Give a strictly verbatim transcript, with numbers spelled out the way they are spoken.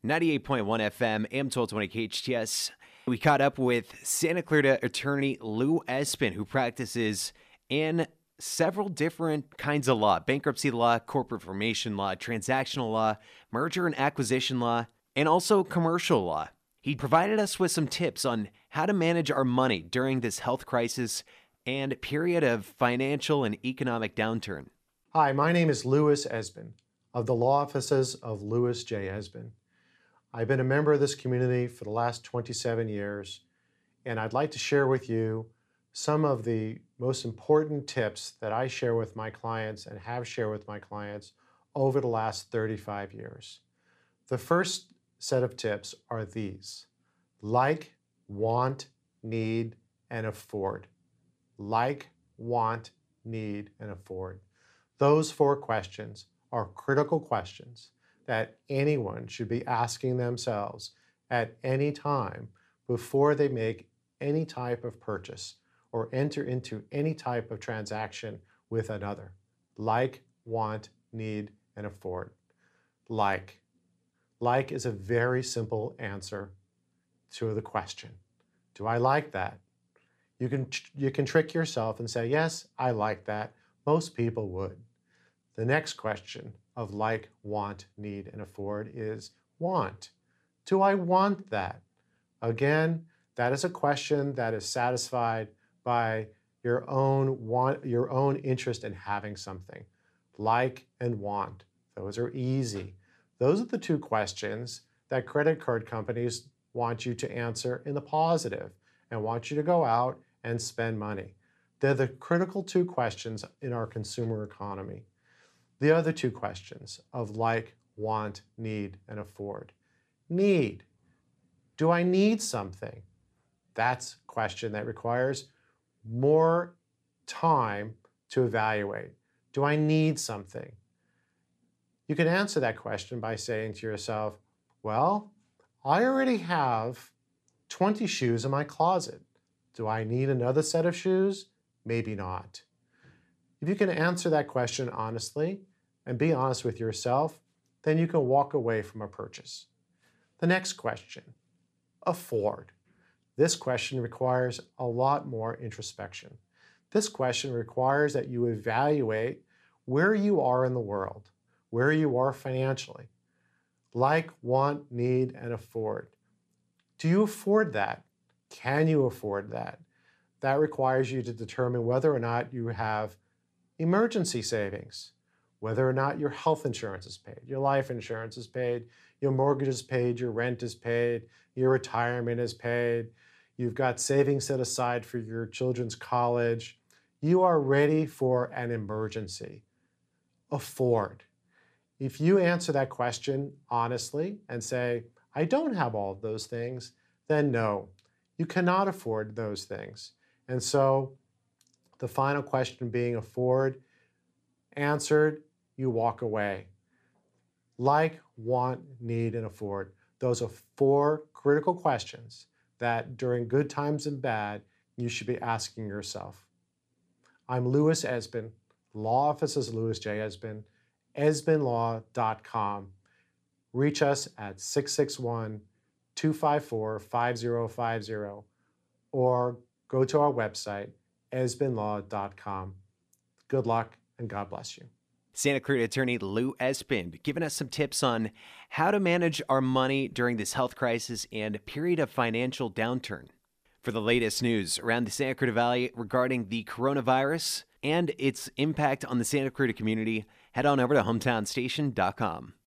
ninety-eight point one F M, A M twelve twenty K H T S. We caught up with Santa Clarita attorney Lou Espin, who practices in several different kinds of law: bankruptcy law, corporate formation law, transactional law, merger and acquisition law, and also commercial law. He provided us with some tips on how to manage our money during this health crisis and period of financial and economic downturn. Hi, my name is Louis Espin of the law offices of Louis J. Espin. I've been a member of this community for the last twenty-seven years, and I'd like to share with you some of the most important tips that I share with my clients and have shared with my clients over the last thirty-five years. The first set of tips are these: like, want, need, and afford. Like, want, need, and afford. Those four questions are critical questions that anyone should be asking themselves at any time before they make any type of purchase or enter into any type of transaction with another. Like, want, need, and afford. Like. Like is a very simple answer to the question. Do I like that? You can, you can trick yourself and say, yes, I like that. Most people would. The next question of like, want, need, and afford is want. Do I want that? Again, that is a question that is satisfied by your own want, your own interest in having something. Like and want, those are easy. Those are the two questions that credit card companies want you to answer in the positive and want you to go out and spend money. They're the critical two questions in our consumer economy. The other two questions of like, want, need, and afford. Need. Do I need something? That's a question that requires more time to evaluate. Do I need something? You can answer that question by saying to yourself, well, I already have twenty shoes in my closet. Do I need another set of shoes? Maybe not. If you can answer that question honestly and be honest with yourself, then you can walk away from a purchase. The next question, afford. This question requires a lot more introspection. This question requires that you evaluate where you are in the world, where you are financially. Like, want, need, and afford. Do you afford that? Can you afford that? That requires you to determine whether or not you have emergency savings, whether or not your health insurance is paid, your life insurance is paid, your mortgage is paid, your rent is paid, your retirement is paid, you've got savings set aside for your children's college. You are ready for an emergency. Afford. If you answer that question honestly and say, I don't have all of those things, then no, you cannot afford those things. And so the final question being afford, answered, you walk away. Like, want, need, and afford. Those are four critical questions that during good times and bad, you should be asking yourself. I'm Louis Espin, law office is Louis J. Espin, espin law dot com. Reach us at six six one, two five four, five zero five zero or go to our website, espin law dot com. Good luck and God bless you. Santa Clarita attorney Lou Espin giving us some tips on how to manage our money during this health crisis and period of financial downturn. For the latest news around the Santa Clarita Valley regarding the coronavirus and its impact on the Santa Clarita community, head on over to hometown station dot com.